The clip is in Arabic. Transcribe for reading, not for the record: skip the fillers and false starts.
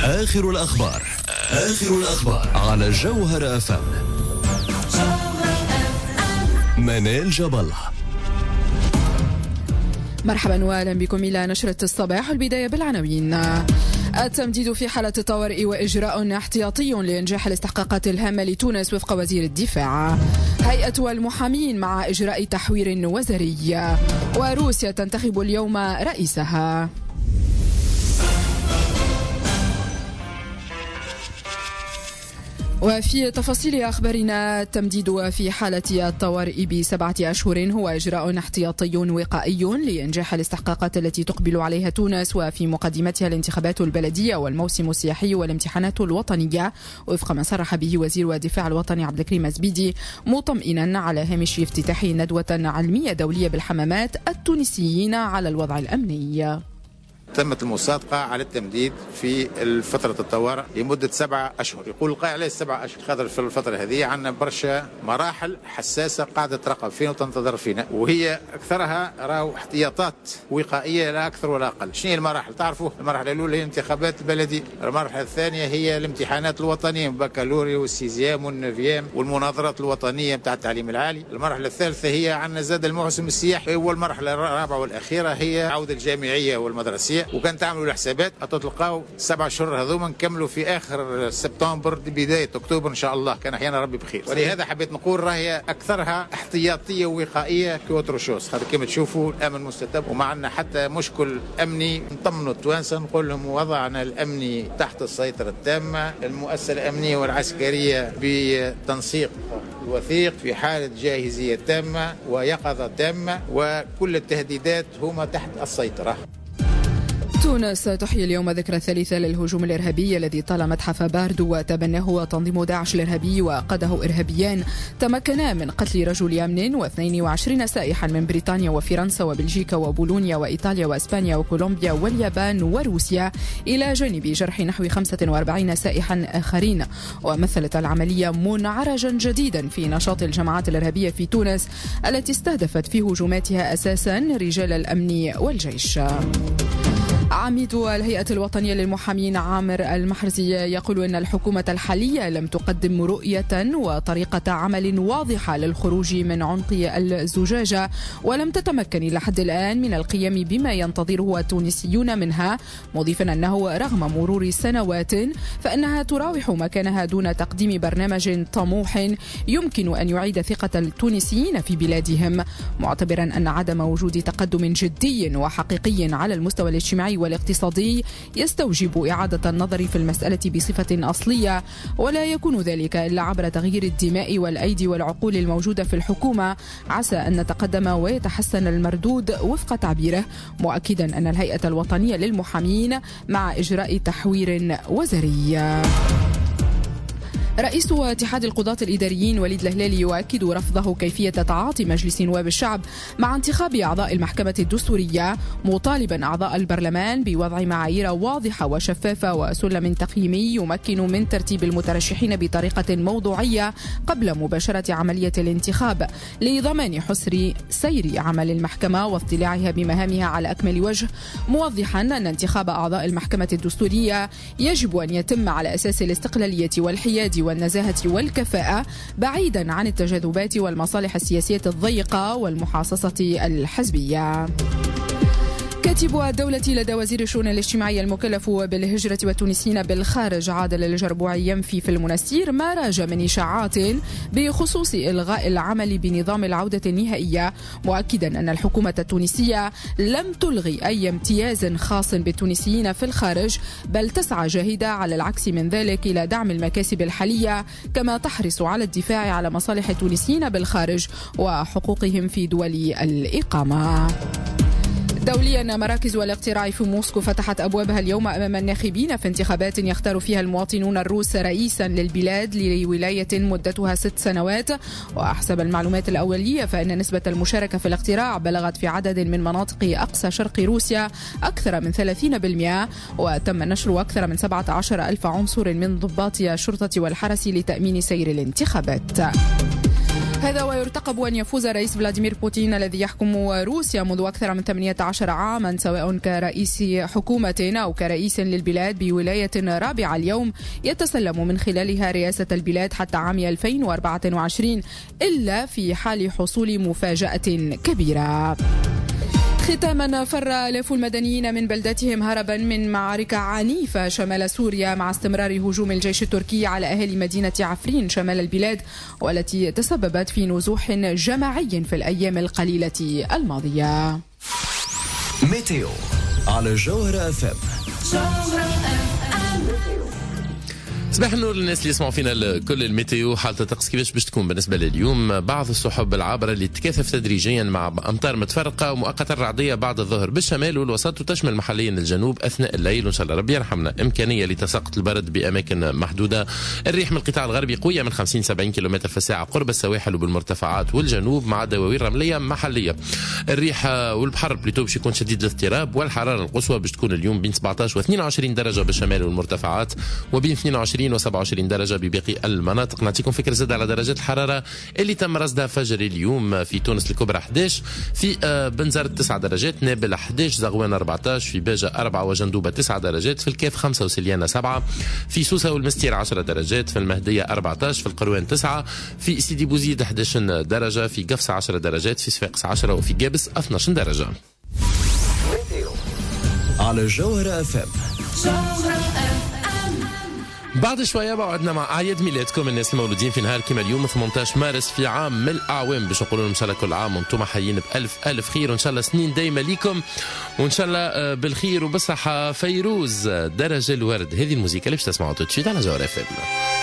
آخر الأخبار على جوهر FM. منال جبل. مرحبا واهلا بكم إلى نشرة الصباح. البداية بالعناوين. التمديد في حالة الطوارئ وإجراء احتياطي لإنجاح الاستحقاقات الهامة لتونس وفق وزير الدفاع. هيئة المحامين مع إجراء تحوير وزاري. وروسيا تنتخب اليوم رئيسها. وفي تفاصيل أخبارنا، التمديد في حالة الطوارئ ب7 أشهر هو إجراء احتياطي وقائي لإنجاح الاستحقاقات التي تقبل عليها تونس، وفي مقدمتها الانتخابات البلدية والموسم السياحي والامتحانات الوطنية، وفق ما صرح به وزير الدفاع الوطني عبد الكريم الزبيدي، مطمئنا على هامش افتتاح ندوة علمية دولية بالحمامات التونسيين على الوضع الأمني. تمت المصادقة على التمديد في فترة الطوارئ لمدة 7 أشهر. يقول القائل ليس 7 أشهر، خاطر في الفترة هذه عندنا برشا مراحل حساسة قاعدة تراقب فينا وتنتظر فينا، وهي أكثرها راهو احتياطات وقائية لا أكثر ولا أقل. شنو هي المراحل؟ تعرفوا المرحلة الأولى هي الانتخابات البلدية، المرحلة الثانية هي الامتحانات الوطنية، البكالوريا والسيزيام والنفيام والمناظرات الوطنية بتاع التعليم العالي. المرحلة الثالثة هي عندنا زاد الموسم السياحي، والمرحلة الرابعة والأخيرة هي عودة الجامعية والمدرسية. وكان تعملوا الحسابات تلقاو 7 أشهر هذوما نكملوا في آخر سبتمبر بداية أكتوبر إن شاء الله، كان أحيانا ربي بخير. ولهذا حبيت نقول راهي أكثرها احتياطية ووقائية كوتروشوس، خاطر كما تشوفوا الأمن مستتب وما عندنا حتى مشكل أمني. نطمنوا التوانسة نقول لهم وضعنا الأمني تحت السيطرة التامة، المؤسسة الأمنية والعسكرية بتنسيق وثيق في حالة جاهزية تامة ويقظة تامة، وكل التهديدات هما تحت السيطرة. تونس تحيي اليوم ذكرى الثالثة للهجوم الإرهابي الذي طال متحف باردو وتبناه تنظيم داعش الإرهابي، وقاده إرهابيان تمكنا من قتل رجل أمن و22 سائحا من بريطانيا وفرنسا وبلجيكا وبولونيا وإيطاليا وإسبانيا وكولومبيا واليابان وروسيا، إلى جانب جرح نحو 45 سائحا آخرين. ومثلت العملية منعرجا جديدا في نشاط الجماعات الإرهابية في تونس التي استهدفت في هجوماتها أساسا رجال الأمن والجيش. عميد الهيئة الوطنية للمحامين عامر المحرزي يقول إن الحكومة الحالية لم تقدم رؤية وطريقة عمل واضحة للخروج من عنق الزجاجة، ولم تتمكن إلى حد الآن من القيام بما ينتظره التونسيون منها، مضيفا أنه رغم مرور سنوات فإنها تراوح مكانها دون تقديم برنامج طموح يمكن أن يعيد ثقة التونسيين في بلادهم، معتبرا أن عدم وجود تقدم جدي وحقيقي على المستوى الاجتماعي والاقتصادي يستوجب إعادة النظر في المسألة بصفة أصلية، ولا يكون ذلك إلا عبر تغيير الدماء والأيدي والعقول الموجودة في الحكومة، عسى أن نتقدم ويتحسن المردود وفق تعبيره، مؤكدا أن الهيئة الوطنية للمحامين مع إجراء تحوير وزاري. رئيس اتحاد القضاة الإداريين وليد الهلالي يؤكد رفضه كيفية تعاطي مجلس نواب الشعب مع انتخاب أعضاء المحكمة الدستورية، مطالبا أعضاء البرلمان بوضع معايير واضحة وشفافة وسلم تقييمي يمكن من ترتيب المترشحين بطريقة موضوعية قبل مباشرة عملية الانتخاب، لضمان حسن سير عمل المحكمة واطلاعها بمهامها على أكمل وجه، موضحا أن انتخاب أعضاء المحكمة الدستورية يجب أن يتم على أساس الاستقلالية والحياد والنزاهة والكفاءة، بعيدا عن التجاذبات والمصالح السياسية الضيقة والمحاصصة الحزبية. كاتب الدولة لدى وزير الشؤون الاجتماعية المكلف بالهجرة والتونسيين بالخارج عادل الجربوعي ينفي في المنستير ما راج من إشاعات بخصوص إلغاء العمل بنظام العودة النهائية، مؤكدا أن الحكومة التونسية لم تلغي أي امتياز خاص بالتونسيين في الخارج، بل تسعى جاهدة على العكس من ذلك إلى دعم المكاسب الحالية، كما تحرص على الدفاع على مصالح التونسيين بالخارج وحقوقهم في دول الإقامة. دوليا، مراكز الاقتراع في موسكو فتحت أبوابها اليوم أمام الناخبين في انتخابات يختار فيها المواطنون الروس رئيسا للبلاد لولاية مدتها 6 سنوات. وحسب المعلومات الأولية فإن نسبة المشاركة في الاقتراع بلغت في عدد من مناطق أقصى شرق روسيا أكثر من 30%، وتم نشر أكثر من 17,000 عنصر من ضباط الشرطة والحرس لتأمين سير الانتخابات. هذا ويرتقب أن يفوز الرئيس فلاديمير بوتين الذي يحكم روسيا منذ أكثر من 18 عاما سواء كرئيس حكومة أو كرئيس للبلاد بولاية رابعة اليوم يتسلم من خلالها رئاسة البلاد حتى عام 2024 إلا في حال حصول مفاجأة كبيرة. ختاما، فر آلاف المدنيين من بلداتهم هربا من معارك عنيفة شمال سوريا مع استمرار هجوم الجيش التركي على أهالي مدينة عفرين شمال البلاد، والتي تسببت في نزوح جماعي في الأيام القليلة الماضية. ميتيو على الجوهرة FM. صباح النور للناس اللي يسمعوا فينا. كل الميتيو حالة الطقس كيفاش باش تكون بالنسبة لليوم؟ بعض السحب العابرة اللي تكاثف تدريجيا مع أمطار متفرقة ومؤقتا رعدية بعد الظهر بالشمال والوسط، وتشمل محليا الجنوب أثناء الليل، وإن شاء الله ربي يرحمنا. إمكانية لتساقط البرد بأماكن محدودة. الريح من القطاع الغربي قوية من 50-70 كم في الساعة قرب السواحل وبالمرتفعات والجنوب مع دواوين رملية محلية. الريح والبحر بليتو باش يكون شديد الاضطراب، والحرارة القصوى باش تكون اليوم بين 17 و 22 درجة بالشمال والمرتفعات، وبين 22 و 27 درجة بباقي المناطق. نعطيكم فكرة زاد على درجات الحرارة اللي تم رصدها فجر اليوم. في تونس الكبرى 11، في بنزرت 9 درجات، نابل 11، زغوان 14، في باجة 4 وجندوبة 9 درجات، في الكاف 5 وسليانة 7، في سوسة والمستير 10 درجات، في المهدية 14، في القروان 9، في سيدي بوزيد 11 درجة، في قفصة 10 درجات، في صفاقس 10، وفي قابس 12 درجة. على الجوهرة FM. بعد شوية بعدنا مع أعياد ميلادكم الناس المولودين في نهار كما اليوم 18 مارس في عام من الأعوام، باش نقولوا إن شاء الله كل عام وانتم حيين بألف خير، وإن شاء الله سنين دايما ليكم، وإن شاء الله بالخير وبالصحة. فيروز درجة الورد، هذه الموسيقى اللي باش تسمعوا تشيد على جوهرة FM.